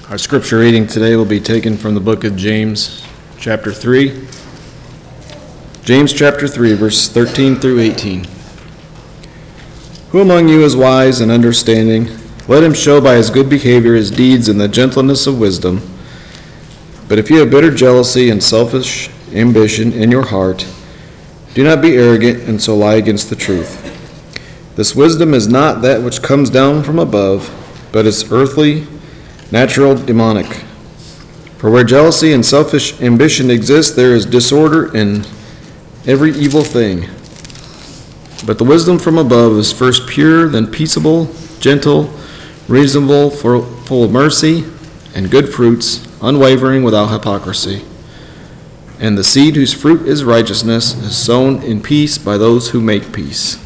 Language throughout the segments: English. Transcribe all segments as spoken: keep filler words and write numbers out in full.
Our scripture reading today will be taken from the book of James, chapter three. James chapter three, verses thirteen through eighteen. Who among you is wise and understanding? Let him show by his good behavior his deeds in the gentleness of wisdom. But if you have bitter jealousy and selfish ambition in your heart, do not be arrogant and so lie against the truth. This wisdom is not that which comes down from above, but is earthly, natural, demonic. For where jealousy and selfish ambition exist, there is disorder in every evil thing. But the wisdom from above is first pure, then peaceable, gentle, reasonable, full of mercy and good fruits, unwavering, without hypocrisy. And the seed whose fruit is righteousness is sown in peace by those who make peace.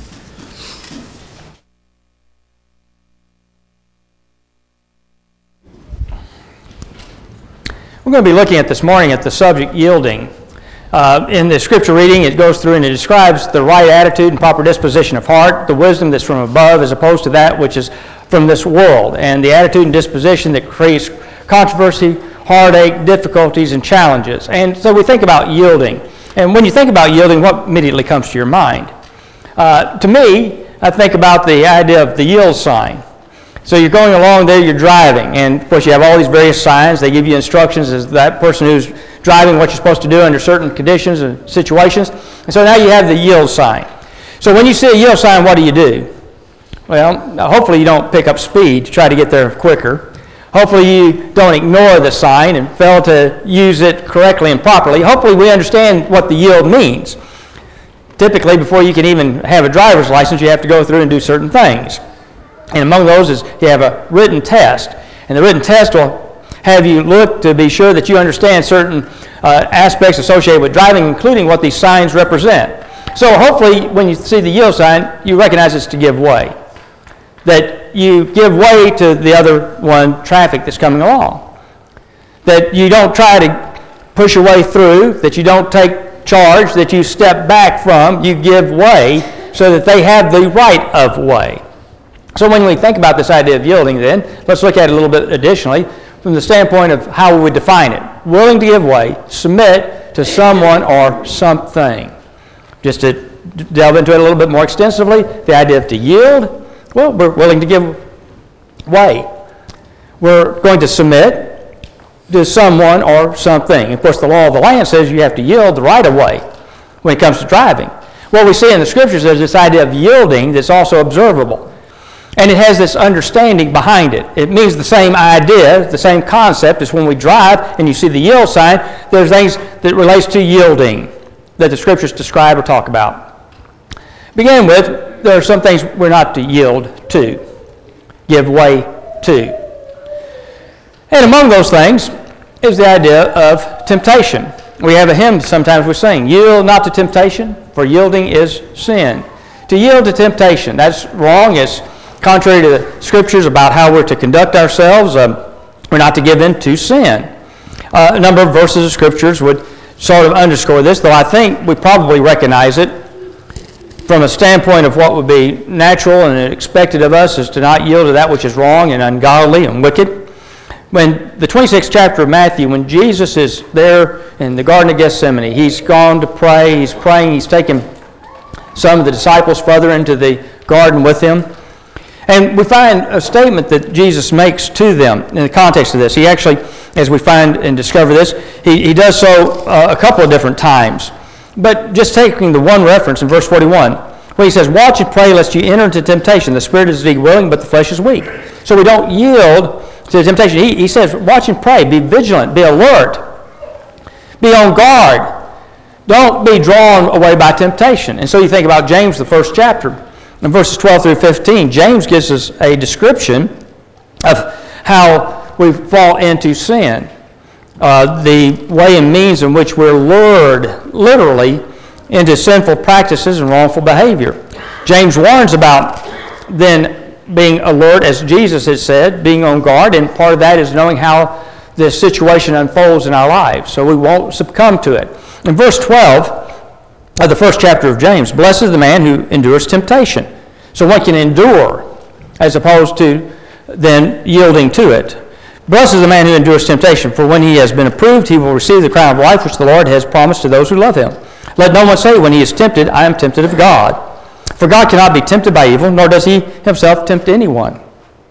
We're going to be looking at this morning at the subject yielding. Uh, in the scripture reading, it goes through and it describes the right attitude and proper disposition of heart, the wisdom that's from above as opposed to that which is from this world, and the attitude and disposition that creates controversy, heartache, difficulties, and challenges. And so we think about yielding. And when you think about yielding, what immediately comes to your mind? Uh, to me, I think about the idea of the yield sign. So you're going along there, you're driving, and of course you have all these various signs. They give you instructions as that person who's driving what you're supposed to do under certain conditions and situations. And so now you have the yield sign. So when you see a yield sign, what do you do? Well, hopefully you don't pick up speed to try to get there quicker. Hopefully you don't ignore the sign and fail to use it correctly and properly. Hopefully we understand what the yield means. Typically, before you can even have a driver's license, you have to go through and do certain things. And among those is you have a written test. And the written test will have you look to be sure that you understand certain uh, aspects associated with driving, including what these signs represent. So hopefully when you see the yield sign, you recognize it's to give way. That you give way to the other one, traffic that's coming along. That you don't try to push your way through, that you don't take charge, that you step back from, you give way so that they have the right of way. So when we think about this idea of yielding then, let's look at it a little bit additionally from the standpoint of how we would define it. Willing to give way, submit to someone or something. Just to delve into it a little bit more extensively, the idea of to yield, well, we're willing to give way. We're going to submit to someone or something. Of course, the law of the land says you have to yield the right of way when it comes to driving. What we see in the scriptures is this idea of yielding that's also observable. And it has this understanding behind it. It means the same idea, the same concept as when we drive and you see the yield sign. There's things that relates to yielding that the scriptures describe or talk about. Begin with, there are some things we're not to yield to, give way to. And among those things is the idea of temptation. We have a hymn sometimes we sing, yield not to temptation, for yielding is sin. To yield to temptation, that's wrong. It's contrary to the scriptures about how we're to conduct ourselves. Um, we're not to give in to sin. Uh, a number of verses of scriptures would sort of underscore this, though I think we probably recognize it from a standpoint of what would be natural and expected of us is to not yield to that which is wrong and ungodly and wicked. When the twenty-sixth chapter of Matthew, when Jesus is there in the Garden of Gethsemane, he's gone to pray, he's praying, he's taken some of the disciples further into the garden with him. And we find a statement that Jesus makes to them in the context of this. He actually, as we find and discover this, he, he does so uh, a couple of different times. But just taking the one reference in verse forty-one, where he says, watch and pray lest you enter into temptation. The spirit is indeed willing, but the flesh is weak. So we don't yield to temptation. He, he says, watch and pray, be vigilant, be alert, be on guard. Don't be drawn away by temptation. And so you think about James, the first chapter. In verses twelve through fifteen, James gives us a description of how we fall into sin, uh, the way and means in which we're lured, literally, into sinful practices and wrongful behavior. James warns about then being alert, as Jesus has said, being on guard, and part of that is knowing how this situation unfolds in our lives, so we won't succumb to it. In verse twelve, of the first chapter of James, blessed is the man who endures temptation. So one can endure as opposed to then yielding to it. Blessed is the man who endures temptation, for when he has been approved, he will receive the crown of life which the Lord has promised to those who love him. Let no one say when he is tempted, I am tempted of God. For God cannot be tempted by evil, nor does he himself tempt anyone.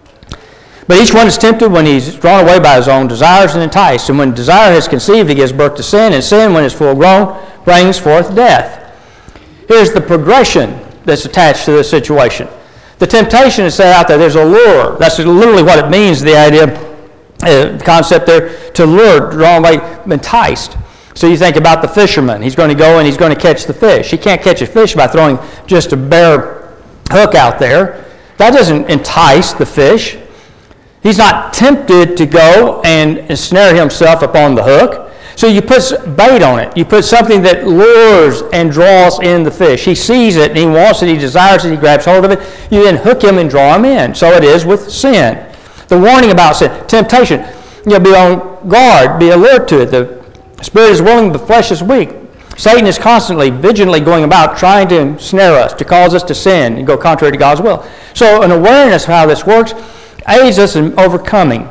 But each one is tempted when he is drawn away by his own desires and enticed. And when desire has conceived, it gives birth to sin, and sin, when it is full grown, brings forth death. Here's the progression that's attached to this situation. The temptation is set out there. There's a lure. That's literally what it means, the idea, uh, the concept there, to lure, drawn away, enticed. So you think about the fisherman. He's going to go and he's going to catch the fish. He can't catch a fish by throwing just a bare hook out there. That doesn't entice the fish. He's not tempted to go and ensnare himself upon the hook. So you put bait on it. You put something that lures and draws in the fish. He sees it and he wants it, he desires it, he grabs hold of it. You then hook him and draw him in. So it is with sin. The warning about sin, temptation, you'll be on guard, be alert to it. The spirit is willing, the flesh is weak. Satan is constantly, vigilantly going about trying to ensnare us, to cause us to sin and go contrary to God's will. So an awareness of how this works aids us in overcoming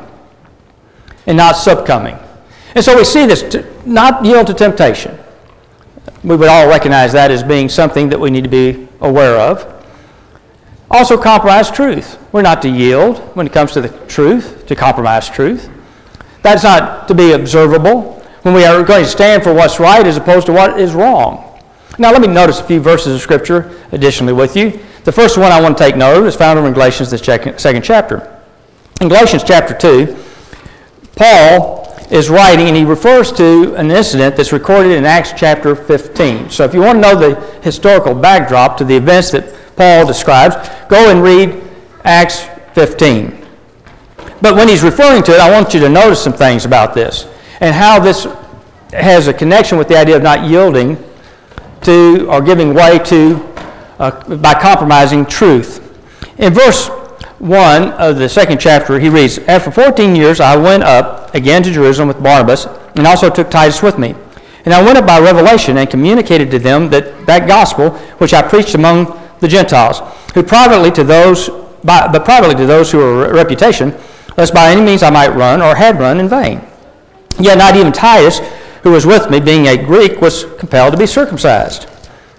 and not succumbing. And so we see this, to not yield to temptation. We would all recognize that as being something that we need to be aware of. Also compromise truth. We're not to yield when it comes to the truth, to compromise truth. That's not to be observable when we are going to stand for what's right as opposed to what is wrong. Now let me notice a few verses of Scripture additionally with you. The first one I want to take note of is found in Galatians, the second chapter. In Galatians chapter two, Paul is writing, and he refers to an incident that's recorded in Acts chapter fifteen. So if you want to know the historical backdrop to the events that Paul describes, go and read Acts fifteen. But when he's referring to it, I want you to notice some things about this and how this has a connection with the idea of not yielding to or giving way to uh, by compromising truth. In verse one of the second chapter, he reads, After fourteen years I went up again to Jerusalem with Barnabas, and also took Titus with me. And I went up by revelation and communicated to them that, that gospel which I preached among the Gentiles, who privately to those, by, but privately to those who were reputation, lest by any means I might run or had run in vain. Yet not even Titus, who was with me, being a Greek, was compelled to be circumcised.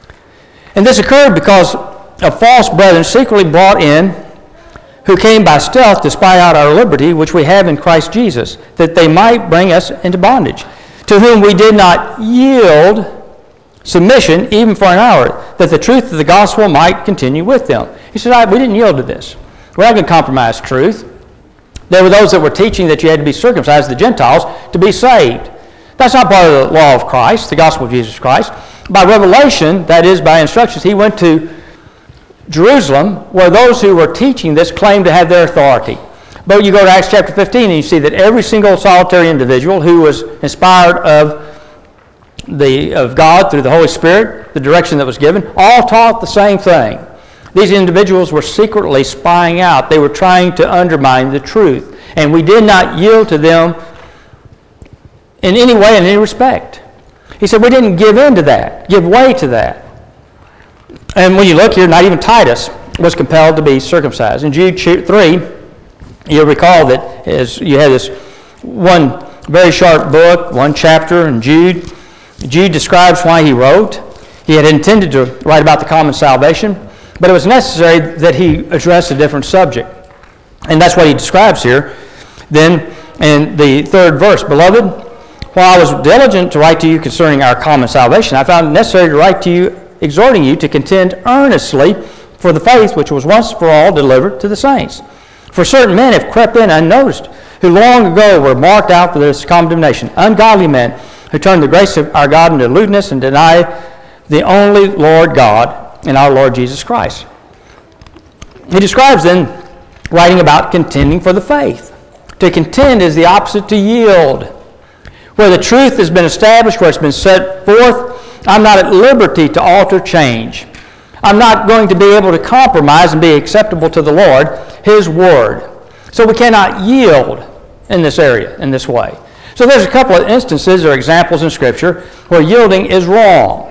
And this occurred because of false brethren secretly brought in, who came by stealth to spy out our liberty, which we have in Christ Jesus, that they might bring us into bondage, to whom we did not yield submission even for an hour, that the truth of the gospel might continue with them. He said, right, we didn't yield to this. We're not going to compromise truth. There were those that were teaching that you had to be circumcised, the Gentiles, to be saved. That's not part of the law of Christ, the gospel of Jesus Christ. By revelation, that is by instructions, he went to Jerusalem, where those who were teaching this claimed to have their authority. But you go to Acts chapter fifteen, and you see that every single solitary individual who was inspired of the of God through the Holy Spirit, the direction that was given, all taught the same thing. These individuals were secretly spying out. They were trying to undermine the truth. And we did not yield to them in any way, in any respect. He said we didn't give in to that, give way to that. And when you look here, not even Titus was compelled to be circumcised. In Jude three, you'll recall that as you had this one very short book, one chapter in Jude. Jude describes why he wrote. He had intended to write about the common salvation, but it was necessary that he address a different subject. And that's what he describes here. Then in the third verse, Beloved, while I was diligent to write to you concerning our common salvation, I found it necessary to write to you exhorting you to contend earnestly for the faith which was once for all delivered to the saints. For certain men have crept in unnoticed, who long ago were marked out for this condemnation, ungodly men who turn the grace of our God into lewdness and deny the only Lord God and our Lord Jesus Christ. He describes then writing about contending for the faith. To contend is the opposite to yield. Where the truth has been established, where it's been set forth, I'm not at liberty to alter change. I'm not going to be able to compromise and be acceptable to the Lord, His Word. So we cannot yield in this area, in this way. So there's a couple of instances or examples in Scripture where yielding is wrong.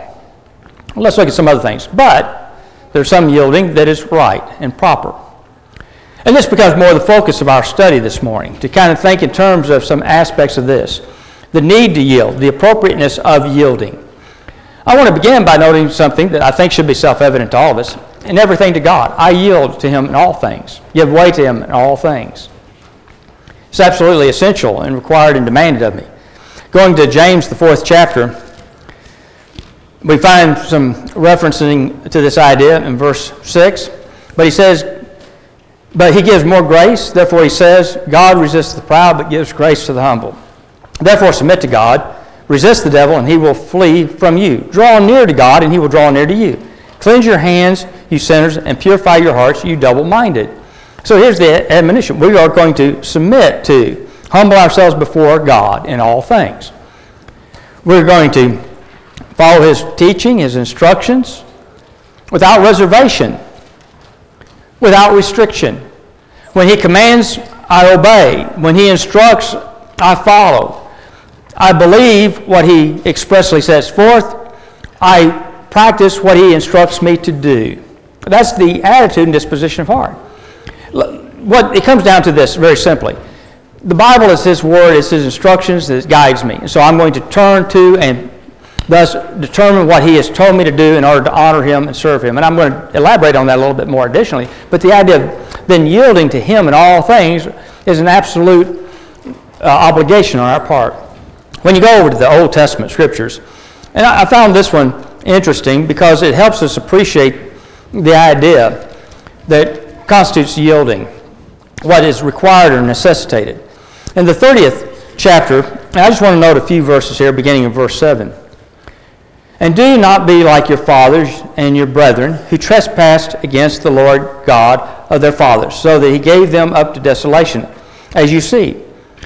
Let's look at some other things. But there's some yielding that is right and proper. And this becomes more the focus of our study this morning, to kind of think in terms of some aspects of this. The need to yield, the appropriateness of yielding. I want to begin by noting something that I think should be self-evident to all of us. In everything to God, I yield to Him in all things, give way to Him in all things. It's absolutely essential and required and demanded of me. Going to James, the fourth chapter, we find some referencing to this idea in verse six. But he says, but He gives more grace. Therefore He says, God resists the proud, but gives grace to the humble. Therefore submit to God, resist the devil, and he will flee from you. Draw near to God, and He will draw near to you. Cleanse your hands, you sinners, and purify your hearts, you double-minded. So here's the admonition. We are going to submit to, humble ourselves before God in all things. We're going to follow His teaching, His instructions, without reservation, without restriction. When He commands, I obey. When He instructs, I follow. I believe what He expressly sets forth. I practice what He instructs me to do. That's the attitude and disposition of heart. What it comes down to this very simply. The Bible is His Word, it's His instructions that guides me. And so I'm going to turn to and thus determine what He has told me to do in order to honor Him and serve Him. And I'm going to elaborate on that a little bit more additionally. But the idea of then yielding to Him in all things is an absolute uh, obligation on our part. When you go over to the Old Testament Scriptures, and I, I found this one interesting because it helps us appreciate the idea that constitutes yielding, what is required or necessitated. In the thirtieth chapter, and I just want to note a few verses here, beginning in verse seven. And do not be like your fathers and your brethren, who trespassed against the Lord God of their fathers, so that He gave them up to desolation, as you see.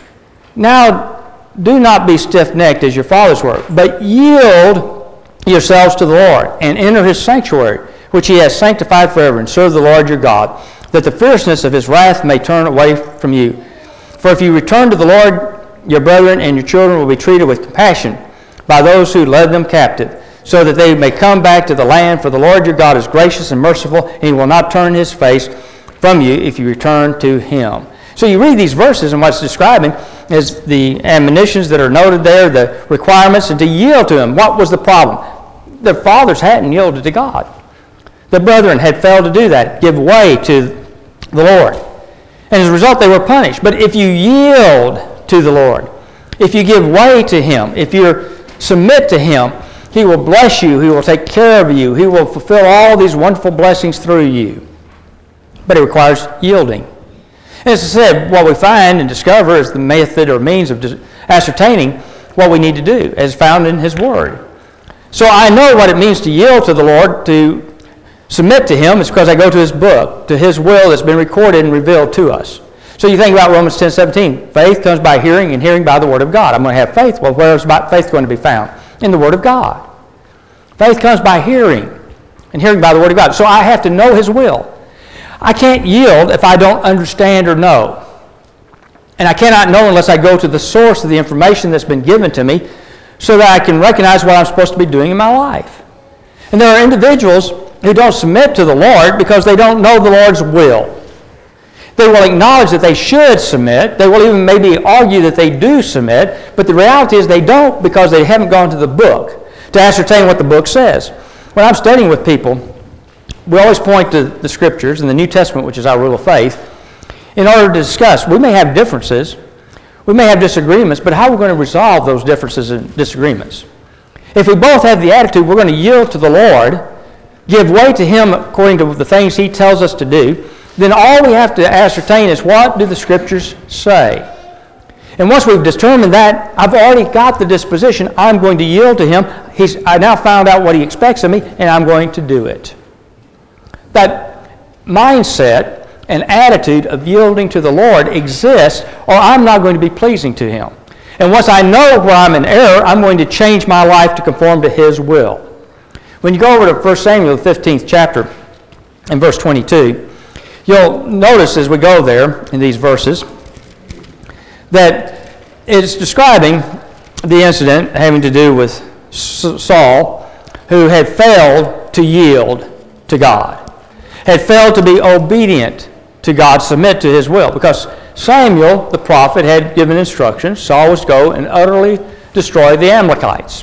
Now do not be stiff-necked as your fathers were, but yield yourselves to the Lord, and enter His sanctuary, which He has sanctified forever, and serve the Lord your God, that the fierceness of His wrath may turn away from you. For if you return to the Lord, your brethren and your children will be treated with compassion by those who led them captive, so that they may come back to the land. For the Lord your God is gracious and merciful, and He will not turn His face from you if you return to Him. So you read these verses, and what's describing is the admonitions that are noted there, the requirements, and to yield to Him. What was the problem? Their fathers hadn't yielded to God. The brethren had failed to do that, give way to the Lord. And as a result, they were punished. But if you yield to the Lord, if you give way to Him, if you submit to Him, He will bless you, He will take care of you, He will fulfill all these wonderful blessings through you. But it requires yielding. And as I said, what we find and discover is the method or means of ascertaining what we need to do, as found in His Word. So I know what it means to yield to the Lord, to submit to Him. It's because I go to His book, to His will that's been recorded and revealed to us. So you think about Romans ten seventeen. Faith comes by hearing, and hearing by the Word of God. I'm going to have faith. Well, where is faith going to be found? In the Word of God. Faith comes by hearing, and hearing by the Word of God. So I have to know His will. I can't yield if I don't understand or know. And I cannot know unless I go to the source of the information that's been given to me so that I can recognize what I'm supposed to be doing in my life. And there are individuals who don't submit to the Lord because they don't know the Lord's will. They will acknowledge that they should submit. They will even maybe argue that they do submit. But the reality is they don't because they haven't gone to the book to ascertain what the book says. When I'm studying with people, we always point to the Scriptures and the New Testament, which is our rule of faith, in order to discuss. We may have differences, we may have disagreements, but how are we going to resolve those differences and disagreements? If we both have the attitude we're going to yield to the Lord, give way to Him according to the things He tells us to do, then all we have to ascertain is what do the Scriptures say? And once we've determined that, I've already got the disposition. I'm going to yield to Him. He's, I now found out what He expects of me, and I'm going to do it. That mindset and attitude of yielding to the Lord exists, or I'm not going to be pleasing to Him. And once I know where I'm in error, I'm going to change my life to conform to His will. When you go over to First Samuel, the fifteenth chapter, and verse twenty-two, you'll notice as we go there in these verses that it's describing the incident having to do with Saul, who had failed to yield to God, had failed to be obedient to God, submit to his will. Because Samuel, the prophet, had given instructions. Saul was to go and utterly destroy the Amalekites.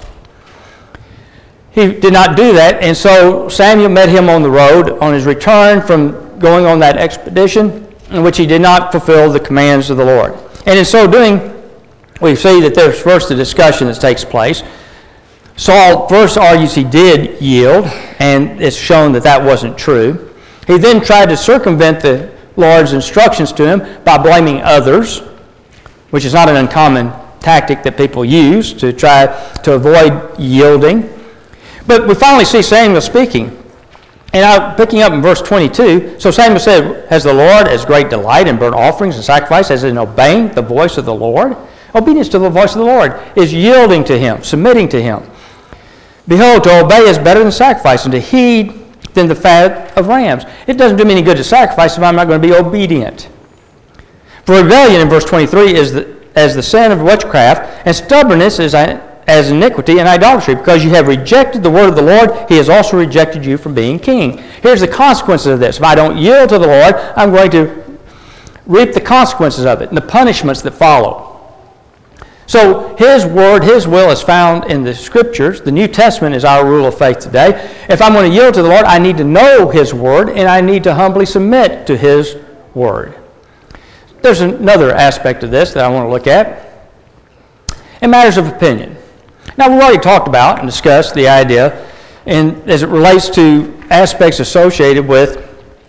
He did not do that, and so Samuel met him on the road on his return from going on that expedition, in which he did not fulfill the commands of the Lord. And in so doing, we see that there's first a discussion that takes place. Saul first argues he did yield, and it's shown that that wasn't true. He then tried to circumvent the Lord's instructions to him by blaming others, which is not an uncommon tactic that people use to try to avoid yielding. But we finally see Samuel speaking. And I'm picking up in verse twenty-two, so Samuel said, "Has the Lord as great delight in burnt offerings and sacrifice as in obeying the voice of the Lord?" Obedience to the voice of the Lord is yielding to him, submitting to him. "Behold, to obey is better than sacrifice, and to heed than the fat of rams." It doesn't do me any good to sacrifice if I'm not going to be obedient. For rebellion, in verse twenty-three, is the, as the sin of witchcraft, and stubbornness is as iniquity and idolatry. Because you have rejected the word of the Lord, he has also rejected you from being king. Here's the consequences of this. If I don't yield to the Lord, I'm going to reap the consequences of it and the punishments that follow. So his word, his will is found in the Scriptures. The New Testament is our rule of faith today. If I'm going to yield to the Lord, I need to know his word, and I need to humbly submit to his word. There's another aspect of this that I want to look at. In matters of opinion. Now, we've already talked about and discussed the idea in, as it relates to aspects associated with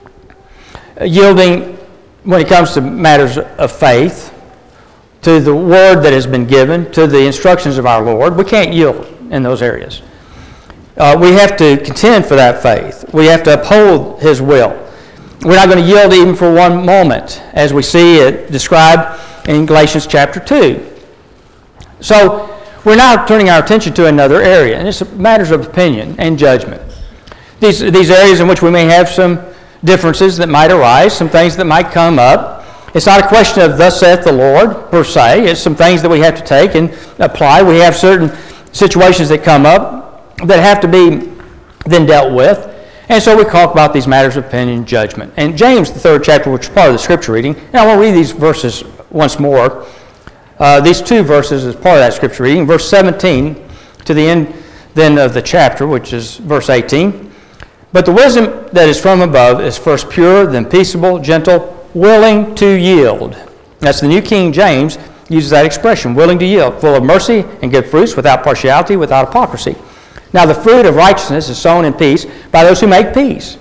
yielding when it comes to matters of faith, to the word that has been given, to the instructions of our Lord. We can't yield in those areas. Uh, we have to contend for that faith. We have to uphold his will. We're not going to yield even for one moment, as we see it described in Galatians chapter two. So we're now turning our attention to another area, and it's matters of opinion and judgment. These, these areas in which we may have some differences that might arise, some things that might come up. It's not a question of thus saith the Lord, per se. It's some things that we have to take and apply. We have certain situations that come up that have to be then dealt with. And so we talk about these matters of opinion and judgment. And James, the third chapter, which is part of the Scripture reading, and I want to read these verses once more. Uh, these two verses as part of that Scripture reading. Verse seventeen to the end then of the chapter, which is verse eighteen. "But the wisdom that is from above is first pure, then peaceable, gentle, willing to yield." That's the New King James uses that expression, willing to yield, full of mercy and good fruits, without partiality, without hypocrisy. Now the fruit of righteousness is sown in peace by those who make peace.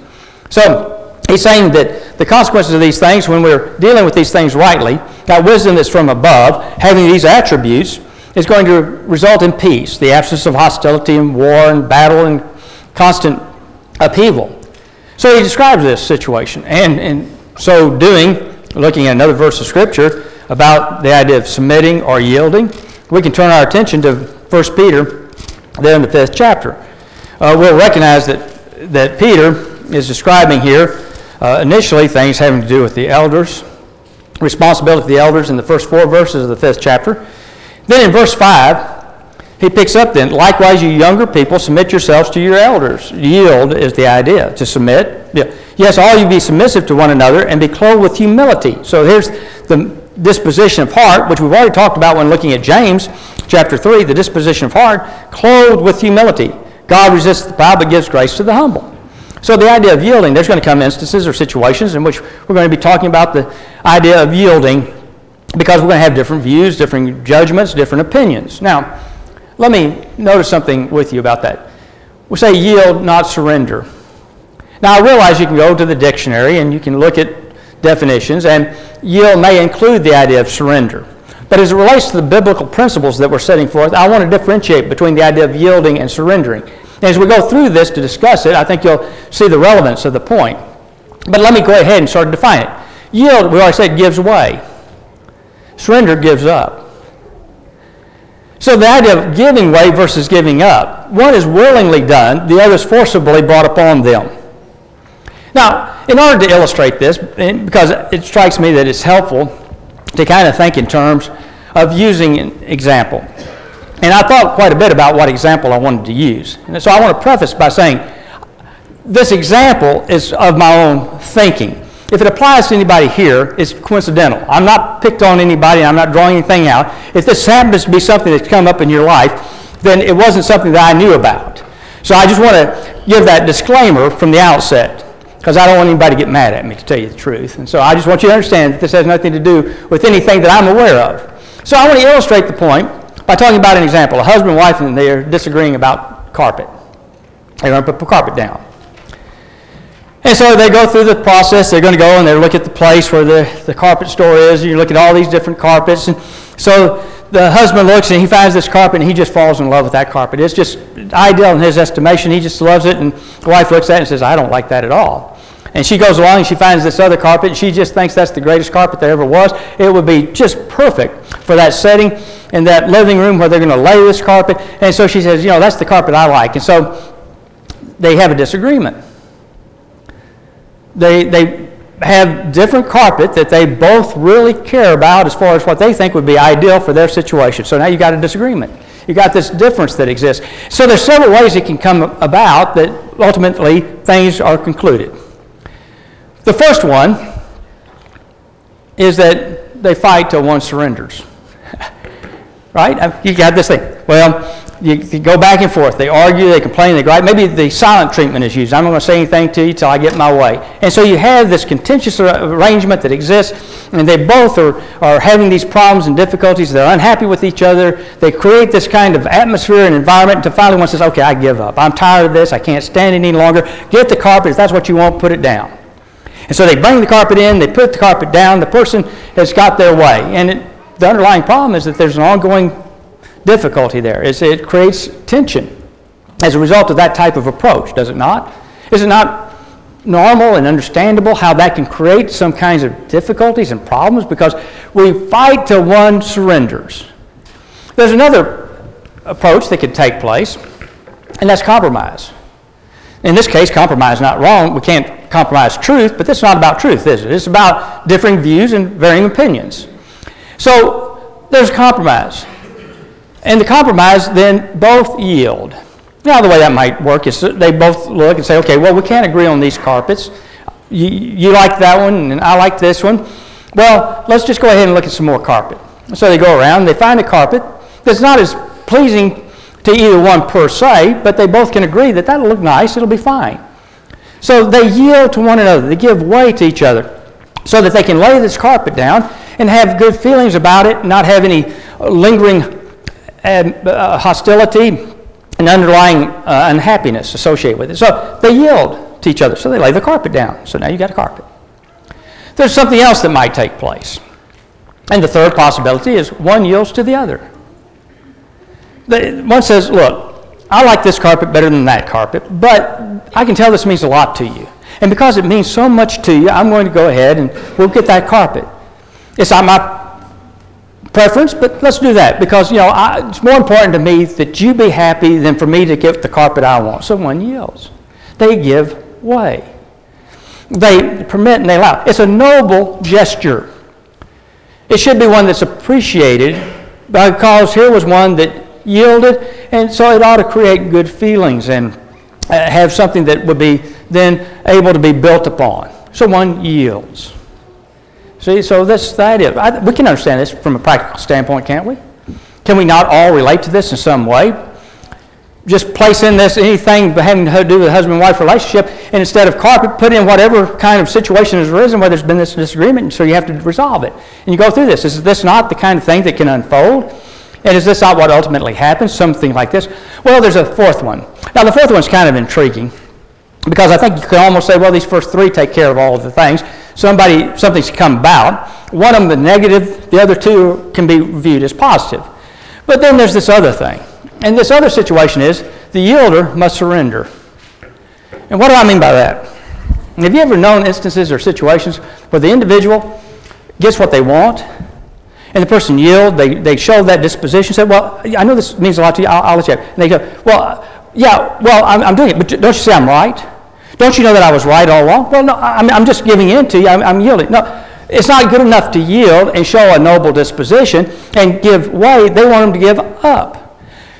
So he's saying that the consequences of these things, when we're dealing with these things rightly, that wisdom that's from above, having these attributes, is going to result in peace, the absence of hostility and war and battle and constant upheaval. So he describes this situation, and in so doing, looking at another verse of Scripture about the idea of submitting or yielding, we can turn our attention to First Peter, there in the fifth chapter. Uh, we'll recognize that, that Peter is describing here uh, initially things having to do with the elders, responsibility of the elders in the first four verses of the fifth chapter. Then in verse five, he picks up then, "Likewise, you younger people, submit yourselves to your elders." Yield is the idea, to submit. Yeah. "Yes, all you be submissive to one another and be clothed with humility." So here's the disposition of heart, which we've already talked about when looking at James chapter three, the disposition of heart, clothed with humility. God resists the proud but gives grace to the humble. So the idea of yielding, there's going to come instances or situations in which we're going to be talking about the idea of yielding because we're going to have different views, different judgments, different opinions. Now, let me notice something with you about that. We say yield, not surrender. Now, I realize you can go to the dictionary and you can look at definitions, and yield may include the idea of surrender. But as it relates to the biblical principles that we're setting forth, I want to differentiate between the idea of yielding and surrendering. And as we go through this to discuss it, I think you'll see the relevance of the point. But let me go ahead and start to define it. Yield, we already said, gives way. Surrender gives up. So the idea of giving way versus giving up, one is willingly done, the other is forcibly brought upon them. Now, in order to illustrate this, because it strikes me that it's helpful to kind of think in terms of using an example. And I thought quite a bit about what example I wanted to use. And so I want to preface by saying this example is of my own thinking. if it applies to anybody here, it's coincidental. I'm not picked on anybody. I'm not drawing anything out. If this happens to be something that's come up in your life, then it wasn't something that I knew about. So I just want to give that disclaimer from the outset, because I don't want anybody to get mad at me, to tell you the truth. And so I just want you to understand that this has nothing to do with anything that I'm aware of. So I want to illustrate the point by talking about an example. A husband and wife, and they're disagreeing about carpet. They're going to put the carpet down. And so they go through the process. They're going to go and they look at the place where the, the carpet store is. And you look at all these different carpets. And so the husband looks and he finds this carpet and he just falls in love with that carpet. It's just ideal in his estimation. He just loves it. And the wife looks at it and says, I don't like that at all. And she goes along and she finds this other carpet. And she just thinks that's the greatest carpet there ever was. It would be just perfect for that setting in that living room where they're going to lay this carpet. And so she says, you know, that's the carpet I like. And so they have a disagreement. They, they have different carpet that they both really care about as far as what they think would be ideal for their situation. So now you've got a disagreement. You've got this difference that exists. So there's several ways it can come about that ultimately things are concluded. The first one is that they fight till one surrenders. Right? You got this thing. Well, you, you go back and forth. They argue, they complain, they gripe. Maybe the silent treatment is used. I'm not going to say anything to you till I get my way. And so you have this contentious arrangement that exists, and they both are, are having these problems and difficulties. They're unhappy with each other. They create this kind of atmosphere and environment until finally one says, okay, I give up. I'm tired of this. I can't stand it any longer. Get the carpet. If that's what you want, put it down. And so they bring the carpet in. They put the carpet down. The person has got their way. And it, the underlying problem is that there's an ongoing difficulty there. It's, it creates tension as a result of that type of approach, does it not? Is it not normal and understandable how that can create some kinds of difficulties and problems? Because we fight till one surrenders. There's another approach that could take place, and that's compromise. In this case, compromise is not wrong. We can't compromise truth, but this is not about truth, is it? It's about differing views and varying opinions. So there's compromise. And the compromise, then both yield. Now, the way that might work is they both look and say, okay, well, we can't agree on these carpets. You, you like that one, and I like this one. Well, let's just go ahead and look at some more carpet. So they go around, they find a carpet that's not as pleasing to either one per se, but they both can agree that that'll look nice, it'll be fine. So they yield to one another. They give way to each other so that they can lay this carpet down and have good feelings about it, not have any lingering and uh, hostility and underlying uh, unhappiness associated with it. So they yield to each other. So they lay the carpet down. So now you got a carpet. There's something else that might take place. And the third possibility is one yields to the other. The, one says, look, I like this carpet better than that carpet, but I can tell this means a lot to you. And because it means so much to you, I'm going to go ahead and we'll get that carpet. It's not my preference, but let's do that because, you know, I, it's more important to me that you be happy than for me to get the carpet I want. So one yields. They give way. They permit and they allow. It's a noble gesture. It should be one that's appreciated because here was one that yielded, and so it ought to create good feelings and uh, have something that would be then able to be built upon. So one yields. See, so this that is. I, we can understand this from a practical standpoint, can't we? Can we not all relate to this in some way? Just place in this anything having to do with a husband and wife relationship, and instead of carpet, put in whatever kind of situation has arisen where there's been this disagreement, so you have to resolve it. And you go through this. Is this not the kind of thing that can unfold? And is this not what ultimately happens? Something like this? Well, there's a fourth one. Now, the fourth one's kind of intriguing because I think you can almost say, well, these first three take care of all of the things. Somebody, something's come about. One of them is negative. The other two can be viewed as positive. But then there's this other thing. And this other situation is the yielder must surrender. And what do I mean by that? Have you ever known instances or situations where the individual gets what they want and the person yields, they, they show that disposition, say, well, I know this means a lot to you, I'll, I'll let you have it. And they go, well, yeah, well, I'm, I'm doing it, but don't you say I'm right? Don't you know that I was right all along? Well, no, I'm, I'm just giving in to you. I'm, I'm yielding. No, it's not good enough to yield and show a noble disposition and give way. They want them to give up.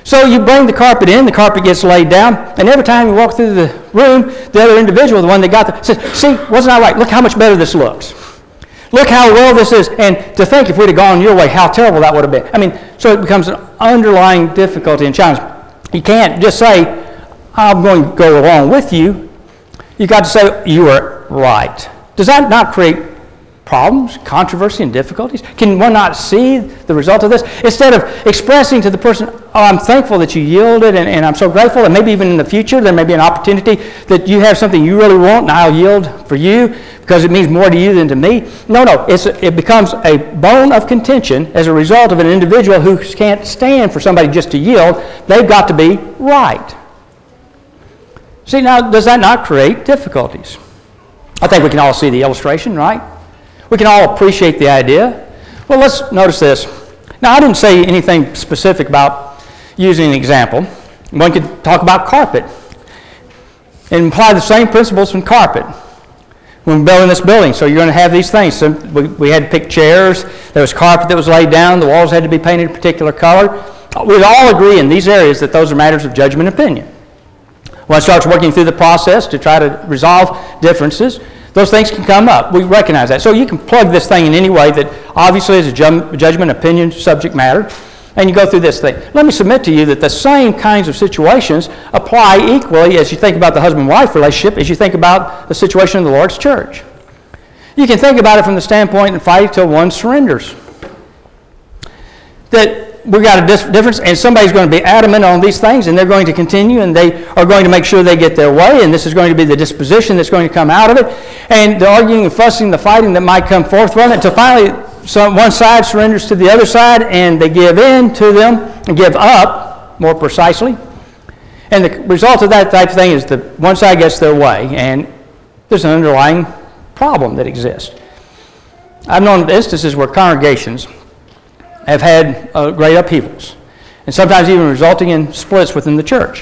So you bring the carpet in, the carpet gets laid down, and every time you walk through the room, the other individual, the one that got the, says, see, wasn't I right? Look how much better this looks. Look how well this is. And to think if we'd have gone your way, how terrible that would have been. I mean, so it becomes an underlying difficulty and challenge. You can't just say, I'm going to go along with you. You've got to say, you are right. Does that not create problems, controversy, and difficulties? Can one not see the result of this? Instead of expressing to the person, oh, I'm thankful that you yielded, and, and I'm so grateful, and maybe even in the future there may be an opportunity that you have something you really want, and I'll yield for you because it means more to you than to me. No, no, it's, it becomes a bone of contention as a result of an individual who can't stand for somebody just to yield. They've got to be right. See, now, does that not create difficulties? I think we can all see the illustration, right? We can all appreciate the idea. Well, let's notice this. Now, I didn't say anything specific about using an example. One could talk about carpet and apply the same principles from carpet when building this building. So you're going to have these things. So we, we had to pick chairs. There was carpet that was laid down. The walls had to be painted a particular color. We'd all agree in these areas that those are matters of judgment and opinion. One starts working through the process to try to resolve differences. Those things can come up. We recognize that. So you can plug this thing in any way that obviously is a ju- judgment, opinion, subject matter, and you go through this thing. Let me submit to you that the same kinds of situations apply equally as you think about the husband-wife relationship as you think about the situation in the Lord's church. You can think about it from the standpoint and fight till one surrenders. That we've got a dis- difference, and somebody's going to be adamant on these things, and they're going to continue, and they are going to make sure they get their way, and this is going to be the disposition that's going to come out of it, and the arguing and fussing, the fighting that might come forth from it, until finally some, one side surrenders to the other side, and they give in to them, and give up, more precisely. And the result of that type of thing is that one side gets their way, and there's an underlying problem that exists. I've known instances where congregations have had uh, great upheavals, and sometimes even resulting in splits within the church.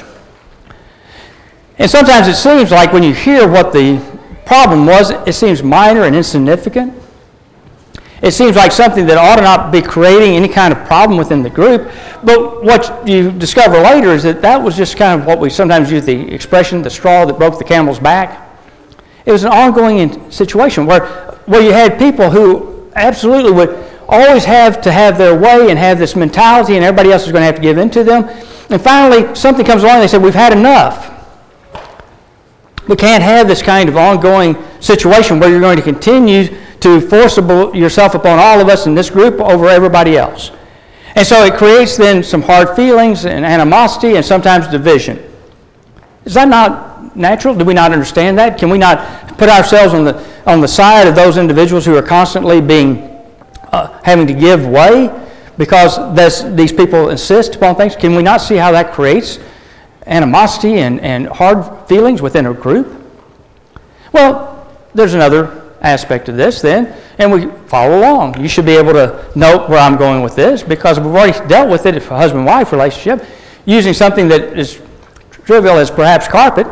And sometimes it seems like when you hear what the problem was, it seems minor and insignificant. It seems like something that ought to not be creating any kind of problem within the group, but what you discover later is that that was just kind of what we sometimes use the expression, the straw that broke the camel's back. It was an ongoing situation where, where you had people who absolutely would always have to have their way and have this mentality, and everybody else is going to have to give in to them. And finally, something comes along and they say, we've had enough. We can't have this kind of ongoing situation where you're going to continue to force yourself upon all of us in this group over everybody else. And so it creates then some hard feelings and animosity and sometimes division. Is that not natural? Do we not understand that? Can we not put ourselves on the, on the side of those individuals who are constantly being Uh, having to give way because these people insist upon things? Can we not see how that creates animosity and, and hard feelings within a group? Well, there's another aspect of this then, and we follow along. You should be able to note where I'm going with this because we've already dealt with it, if a husband-wife relationship, using something that is trivial as perhaps carpet.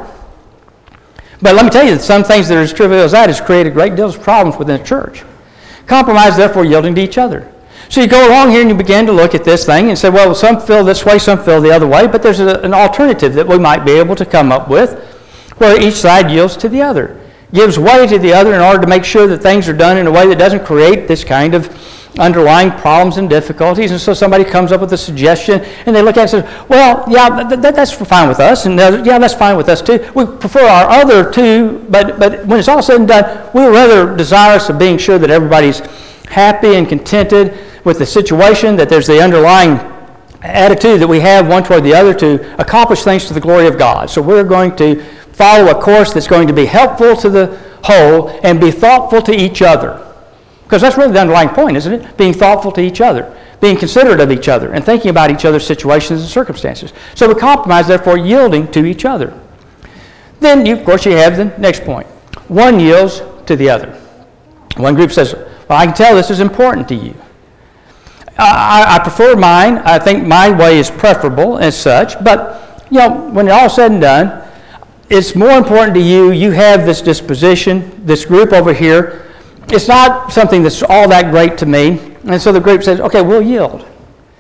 But let me tell you that some things that are as trivial as that has created great deals of problems within the church. Compromise, therefore, yielding to each other. So you go along here and you begin to look at this thing and say, well, some feel this way, some feel the other way, but there's a, an alternative that we might be able to come up with where each side yields to the other, gives way to the other in order to make sure that things are done in a way that doesn't create this kind of underlying problems and difficulties. And so somebody comes up with a suggestion and they look at it and say, well, yeah, th- th- that's fine with us, and yeah, that's fine with us too. We prefer our other two, but, but when it's all said and done, we're rather desirous of being sure that everybody's happy and contented with the situation, that there's the underlying attitude that we have one toward the other to accomplish things to the glory of God. So we're going to follow a course that's going to be helpful to the whole and be thoughtful to each other. Because that's really the underlying point, isn't it? Being thoughtful to each other, being considerate of each other, and thinking about each other's situations and circumstances. So we compromise, therefore, yielding to each other. Then, you, of course, you have the next point. One yields to the other. One group says, well, I can tell this is important to you. I, I prefer mine. I think my way is preferable as such. But, you know, when it's all said and done, it's more important to you. You have this disposition, this group over here. It's not something that's all that great to me. And so the group says, okay, we'll yield.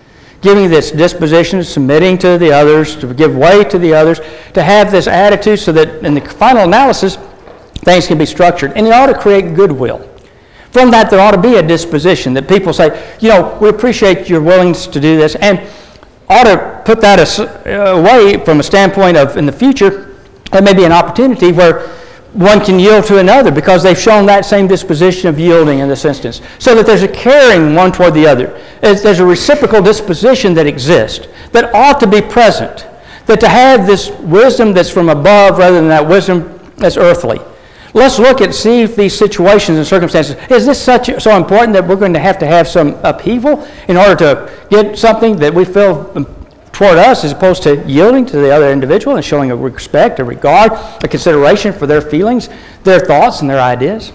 giving this disposition, submitting to the others, to give way to the others, to have this attitude so that in the final analysis, things can be structured. And it ought to create goodwill. From that, there ought to be a disposition that people say, you know, we appreciate your willingness to do this, and ought to put that away from a standpoint of, in the future, there may be an opportunity where one can yield to another because they've shown that same disposition of yielding in this instance. So that there's a caring one toward the other. There's a reciprocal disposition that exists that ought to be present. That to have this wisdom that's from above rather than that wisdom that's earthly. Let's look and see if these situations and circumstances, is this such so important that we're going to have to have some upheaval in order to get something that we feel toward us as opposed to yielding to the other individual and showing a respect, a regard, a consideration for their feelings, their thoughts, and their ideas.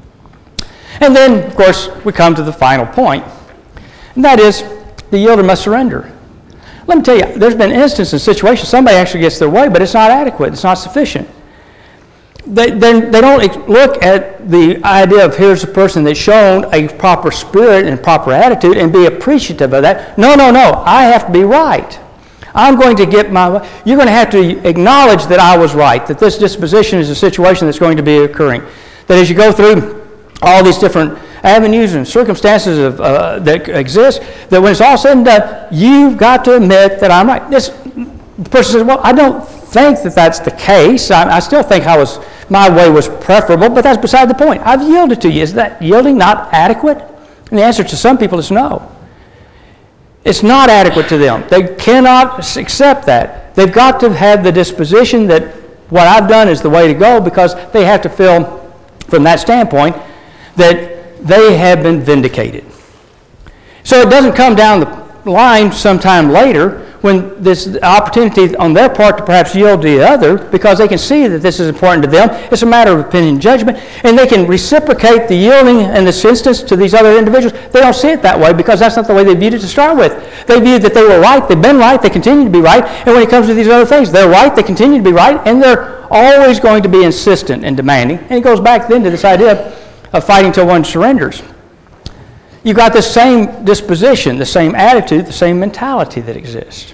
And then, of course, we come to the final point, and that is the yielder must surrender. Let me tell you, there's been instances and situations, somebody actually gets their way, but it's not adequate, it's not sufficient. They, they, they don't look at the idea of here's a person that's shown a proper spirit and proper attitude and be appreciative of that. No, no, no, I have to be right. I'm going to get my, you're going to have to acknowledge that I was right, that this disposition is a situation that's going to be occurring. That as you go through all these different avenues and circumstances of, uh, that exist, that when it's all said and done, you've got to admit that I'm right. This the person says, well, I don't think that that's the case. I, I still think I was, my way was preferable, but that's beside the point. I've yielded to you. Is that yielding not adequate? And the answer to some people is no. It's not adequate to them. They cannot accept that. They've got to have the disposition that what I've done is the way to go because they have to feel, from that standpoint, that they have been vindicated. So it doesn't come down the line sometime later when this opportunity on their part to perhaps yield to the other because they can see that this is important to them. It's a matter of opinion and judgment, and they can reciprocate the yielding in this instance to these other individuals. They don't see it that way because that's not the way they viewed it to start with. They viewed that they were right, they've been right, they continue to be right, and when it comes to these other things, they're right, they continue to be right, and they're always going to be insistent and demanding. And it goes back then to this idea of fighting till one surrenders. You've got the same disposition, the same attitude, the same mentality that exists.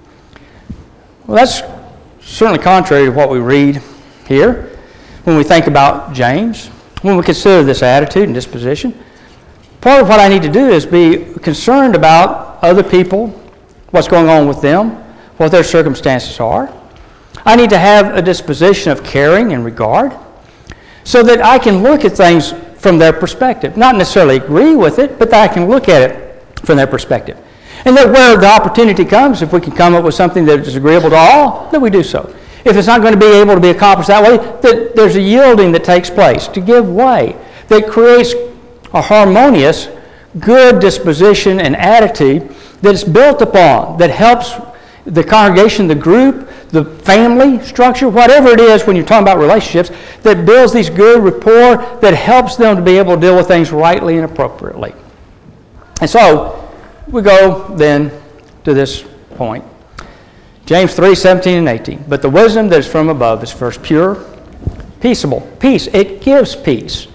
Well, that's certainly contrary to what we read here when we think about James, when we consider this attitude and disposition. Part of what I need to do is be concerned about other people, what's going on with them, what their circumstances are. I need to have a disposition of caring and regard so that I can look at things from their perspective. Not necessarily agree with it, but that I can look at it from their perspective. And that where the opportunity comes, if we can come up with something that is agreeable to all, then we do so. If it's not going to be able to be accomplished that way, that there's a yielding that takes place to give way, that creates a harmonious, good disposition and attitude that's built upon, that helps the congregation, the group, the family structure, whatever it is when you're talking about relationships, that builds these good rapport that helps them to be able to deal with things rightly and appropriately. And so we go then to this point. James three, seventeen and eighteen. But the wisdom that is from above is first pure, peaceable. Peace. It gives peace.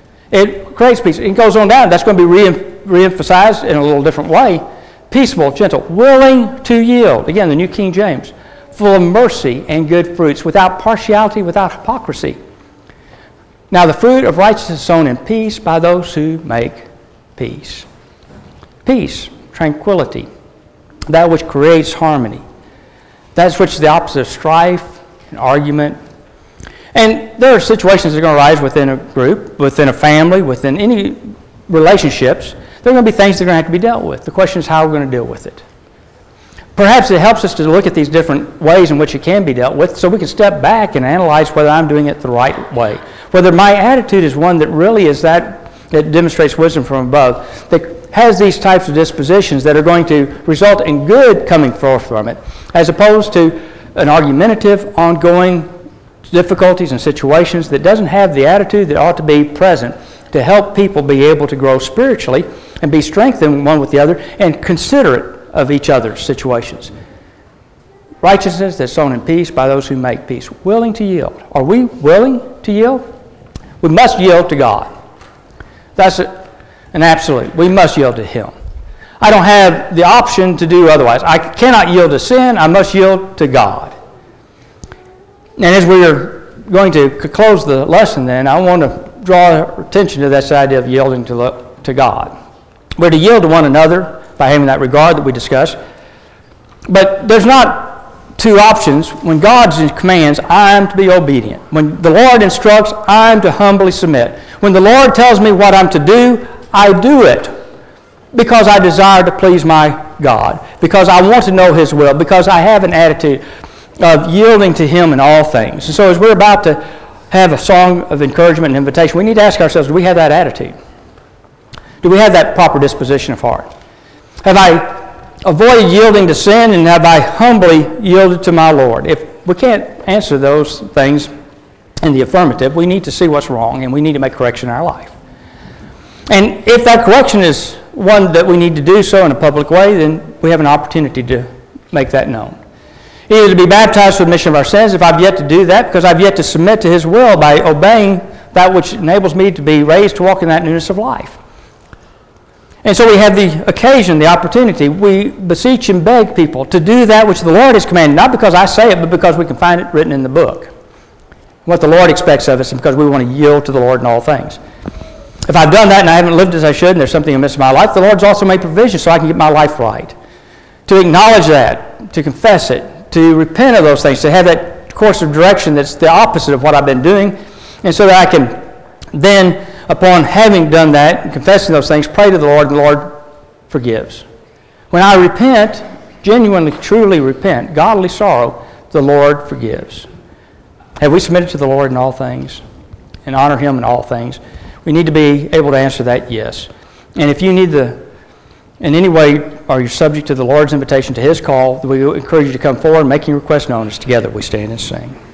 It creates peace. It goes on down. That's going to be re- re-emphasized in a little different way. Peaceable, gentle, willing to yield. Again, the New King James. Full of mercy and good fruits, without partiality, without hypocrisy. Now the fruit of righteousness is sown in peace by those who make peace. Peace, tranquility, that which creates harmony. That's which is the opposite of strife and argument. And there are situations that are going to arise within a group, within a family, within any relationships. There are going to be things that are going to have to be dealt with. The question is how we're going to deal with it. Perhaps it helps us to look at these different ways in which it can be dealt with so we can step back and analyze whether I'm doing it the right way. Whether my attitude is one that really is that, that demonstrates wisdom from above, that has these types of dispositions that are going to result in good coming forth from it, as opposed to an argumentative, ongoing difficulties and situations that doesn't have the attitude that ought to be present to help people be able to grow spiritually and be strengthened one with the other and considerate of each other's situations. Righteousness that's sown in peace by those who make peace. Willing to yield. Are we willing to yield? We must yield to God. That's an absolute. We must yield to Him. I don't have the option to do otherwise. I cannot yield to sin. I must yield to God. And as we are going to close the lesson then, I want to draw attention to this idea of yielding to, to God. We're to yield to one another by having that regard that we discussed. But there's not two options. When God commands, I'm to be obedient. When the Lord instructs, I'm to humbly submit. When the Lord tells me what I'm to do, I do it because I desire to please my God, because I want to know His will, because I have an attitude of yielding to Him in all things. And so as we're about to have a song of encouragement and invitation, we need to ask ourselves, do we have that attitude? Do we have that proper disposition of heart? Have I avoided yielding to sin, and have I humbly yielded to my Lord? If we can't answer those things in the affirmative, we need to see what's wrong, and we need to make correction in our life. And if that correction is one that we need to do so in a public way, then we have an opportunity to make that known. Either to be baptized for the remission of our sins, if I've yet to do that, because I've yet to submit to His will by obeying that which enables me to be raised to walk in that newness of life. And so we have the occasion, the opportunity. We beseech and beg people to do that which the Lord has commanded, not because I say it, but because we can find it written in the book. What the Lord expects of us, and because we want to yield to the Lord in all things. If I've done that and I haven't lived as I should, and there's something amiss in my life, the Lord's also made provision so I can get my life right. To acknowledge that, to confess it, to repent of those things, to have that course of direction that's the opposite of what I've been doing, and so that I can then, upon having done that and confessing those things, pray to the Lord, and the Lord forgives. When I repent, genuinely, truly repent, godly sorrow, the Lord forgives. Have we submitted to the Lord in all things and honor Him in all things? We need to be able to answer that yes. And if you need the, in any way, are you subject to the Lord's invitation to His call, we encourage you to come forward and make your request known as together we stand and sing.